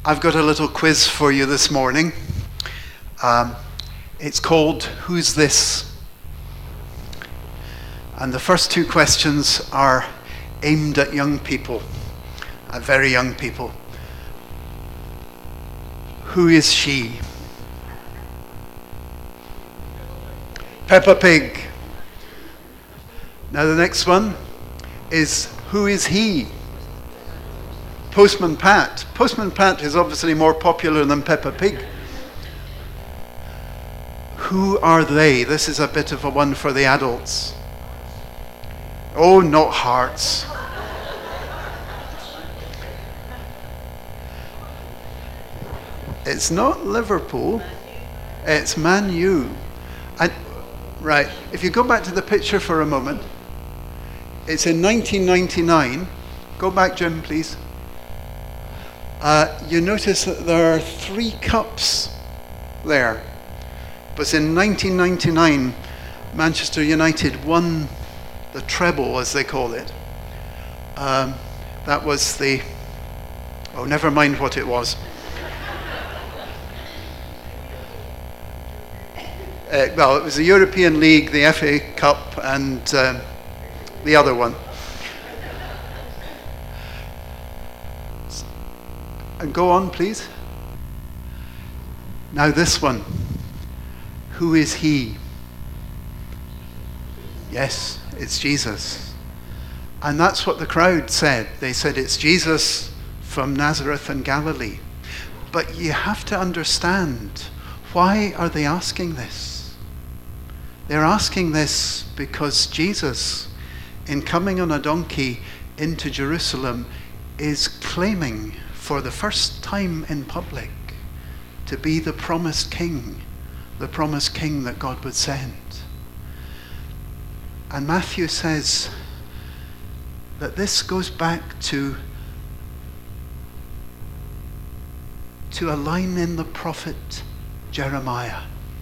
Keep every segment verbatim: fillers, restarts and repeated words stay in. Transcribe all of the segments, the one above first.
I've got a little quiz for you this morning. Um, it's called Who's This? And the first two questions are aimed at young people, at very young people. Who is she? Peppa Pig. Now the next one is, who is he? Postman Pat. Postman Pat is obviously more popular than Peppa Pig. Who are they? This is a bit of a one for the adults. Oh, not Hearts. It's not Liverpool. It's Man U. And right, if you go back to the picture for a moment, it's in nineteen ninety-nine. Go back, Jim, please. Uh, you notice that there are three cups there. But in nineteen ninety-nine, Manchester United won the treble, as they call it. Um, that was the... Oh, never mind what it was. Uh, well, it was the European League, the F A Cup, and uh, the other one. And go on, please. Now this one. Who is he? Yes, it's Jesus. And that's what the crowd said. They said it's Jesus from Nazareth and Galilee. But you have to understand, why are they asking this? They're asking this because Jesus, in coming on a donkey into Jerusalem, is claiming for the first time in public to be the promised king, the promised king that God would send. And Matthew says that this goes back to, to a line in the prophet Jeremiah.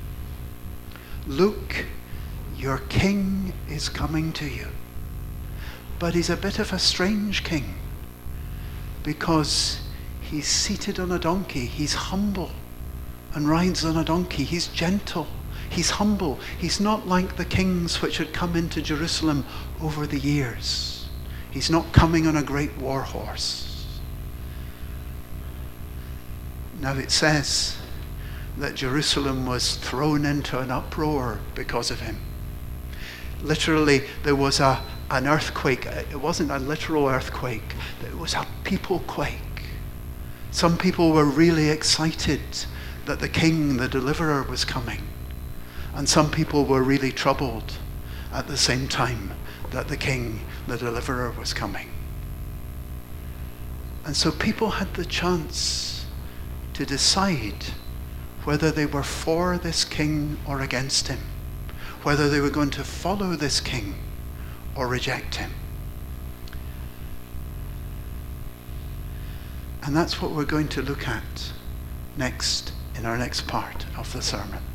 Look, your king is coming to you. But he's a bit of a strange king because he's seated on a donkey. He's humble and rides on a donkey. He's gentle. He's humble. He's not like the kings which had come into Jerusalem over the years. He's not coming on a great war horse. Now it says that Jerusalem was thrown into an uproar because of him. Literally, there was a, an earthquake. It wasn't a literal earthquake. It was a people quake. Some people were really excited that the king, the deliverer, was coming. And some people were really troubled at the same time that the king, the deliverer, was coming. And so people had the chance to decide whether they were for this king or against him, whether they were going to follow this king or reject him. And that's what we're going to look at next in our next part of the sermon.